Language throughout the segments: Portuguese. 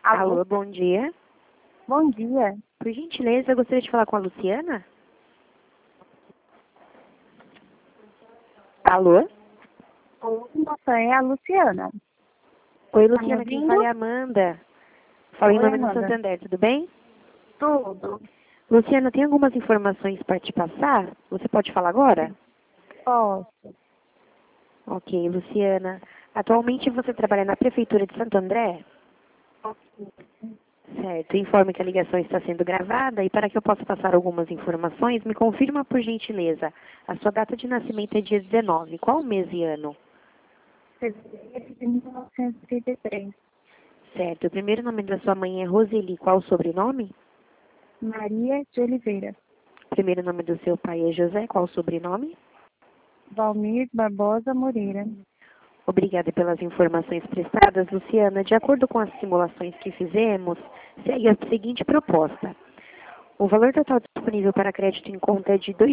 Alô? Alô, bom dia. Bom dia. Por gentileza, eu gostaria de falar com a Luciana. Alô? Oi, moça, é a Luciana. Oi, Tá me Luciana, quem ouvindo? fala é a Amanda. Fala em Oi, nome do Amanda. Santander, tudo bem? Tudo. Luciana, tem algumas informações para te passar? Você pode falar agora? Posso. Ok, Luciana. Atualmente você trabalha na Prefeitura de Santo André? Certo. Informe que a ligação está sendo gravada e para que eu possa passar algumas informações, me confirma por gentileza. A sua data de nascimento é dia 19. Qual mês e ano? Fevereiro de 1933. Certo. O primeiro nome da sua mãe é Roseli. Qual o sobrenome? Maria de Oliveira. O primeiro nome do seu pai é José. Qual o sobrenome? Valmir Barbosa Moreira. Obrigada pelas informações prestadas, Luciana. De acordo com as simulações que fizemos, segue a seguinte proposta. O valor total disponível para crédito em conta é de R$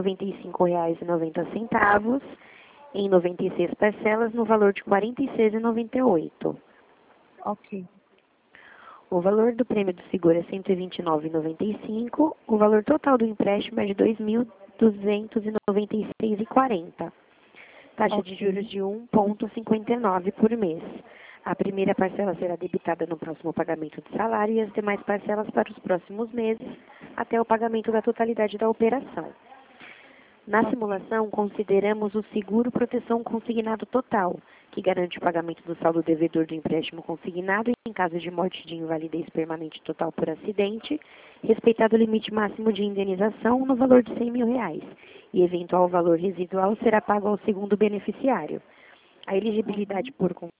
2.095,90 em 96 parcelas no valor de R$ 46,98. Ok. O valor do prêmio do seguro é R$ 129,95. O valor total do empréstimo é de R$ 2.296,40. Taxa de juros de 1,59 por mês. A primeira parcela será debitada no próximo pagamento de salário e as demais parcelas para os próximos meses, até o pagamento da totalidade da operação. Na simulação, consideramos o seguro proteção consignado total, que garante o pagamento do saldo devedor do empréstimo consignado em caso de morte de invalidez permanente total por acidente, respeitado o limite máximo de indenização no valor de R$ 100 mil, e eventual valor residual será pago ao segundo beneficiário. A elegibilidade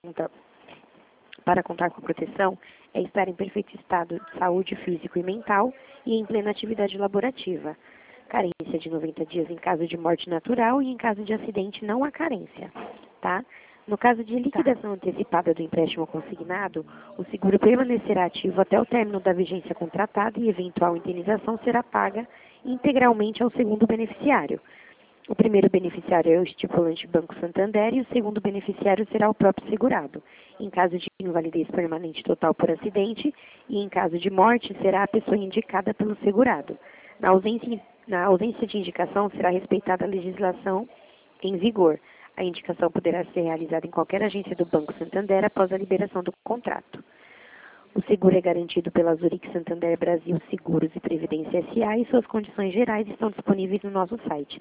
para contar com a proteção é estar em perfeito estado de saúde físico e mental e em plena atividade laborativa. Carência de 90 dias em caso de morte natural e em caso de acidente não há carência, tá? No caso de liquidação antecipada do empréstimo consignado, o seguro permanecerá ativo até o término da vigência contratada e eventual indenização será paga integralmente ao segundo beneficiário. O primeiro beneficiário é o estipulante Banco Santander e o segundo beneficiário será o próprio segurado. Em caso de invalidez permanente total por acidente e em caso de morte, será a pessoa indicada pelo segurado. Na ausência de indicação, será respeitada a legislação em vigor. A indicação poderá ser realizada em qualquer agência do Banco Santander após a liberação do contrato. O seguro é garantido pela Zurich Santander Brasil Seguros e Previdência S.A. e suas condições gerais estão disponíveis no nosso site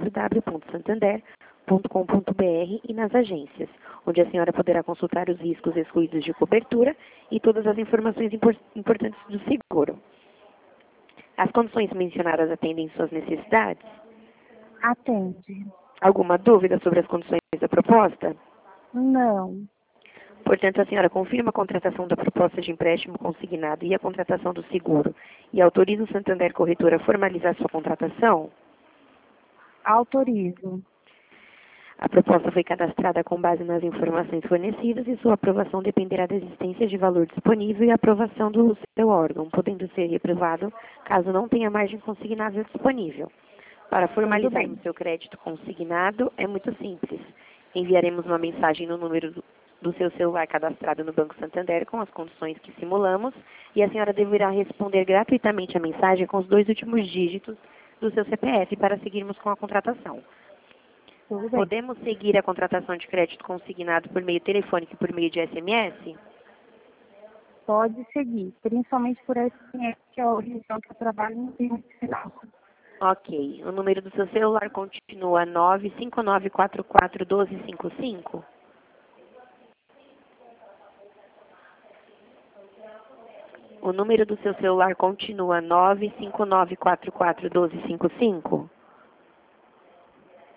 www.santander.com.br e nas agências, onde a senhora poderá consultar os riscos excluídos de cobertura e todas as informações importantes do seguro. As condições mencionadas atendem suas necessidades? Atende. Alguma dúvida sobre as condições da proposta? Não. Portanto, a senhora confirma a contratação da proposta de empréstimo consignado e a contratação do seguro e autoriza o Santander Corretora a formalizar sua contratação? Autorizo. A proposta foi cadastrada com base nas informações fornecidas e sua aprovação dependerá da existência de valor disponível e aprovação do seu órgão, podendo ser reprovado caso não tenha margem consignável disponível. Para formalizarmos seu crédito consignado, é muito simples. Enviaremos uma mensagem no número do seu celular cadastrado no Banco Santander com as condições que simulamos e a senhora deverá responder gratuitamente a mensagem com os 2 últimos dígitos do seu CPF para seguirmos com a contratação. Tudo bem. Podemos seguir a contratação de crédito consignado por meio telefônico e por meio de SMS? Pode seguir, principalmente por SMS, que é a região que eu trabalho no Rio Final. Ok. O número do seu celular continua 959441255? O número do seu celular continua 959441255?